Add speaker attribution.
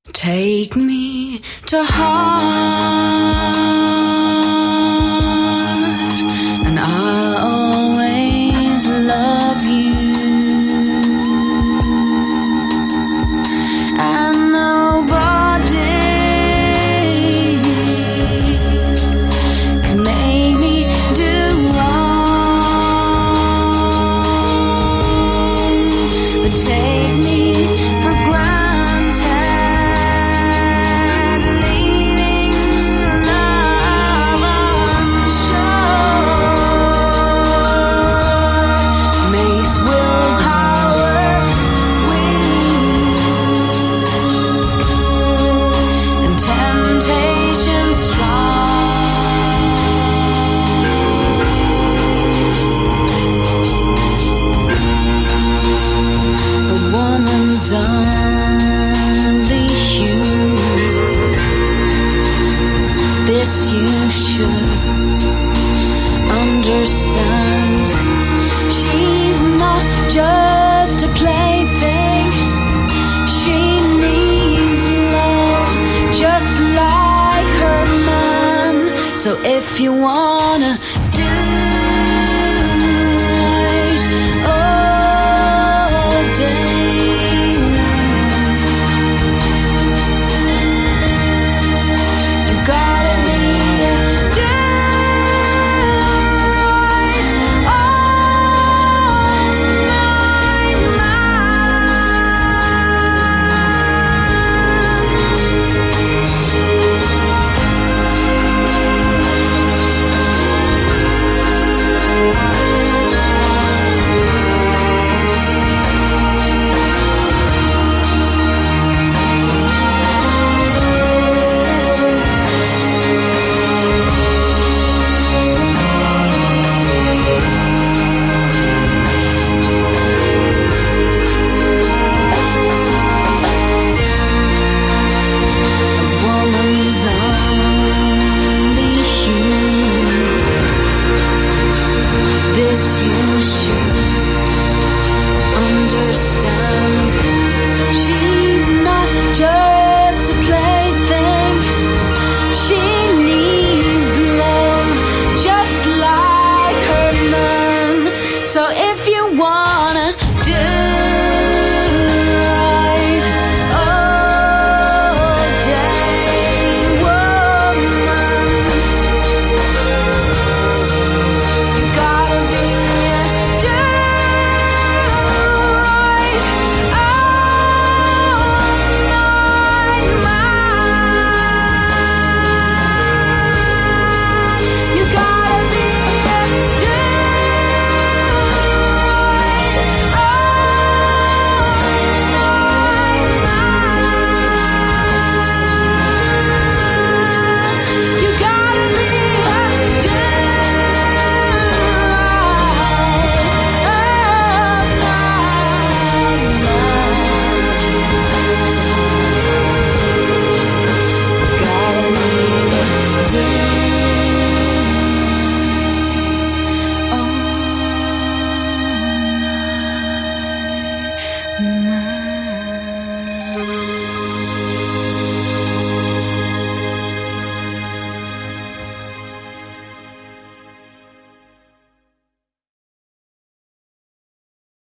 Speaker 1: Take me to heart, and I'll always love you. And nobody can make me do wrong, but take me for granted, leaving love unsure, makes willpower weak and temptation strong. A woman's only human, this you should understand. She's not just a plaything, she needs love just like her man. So if you wanna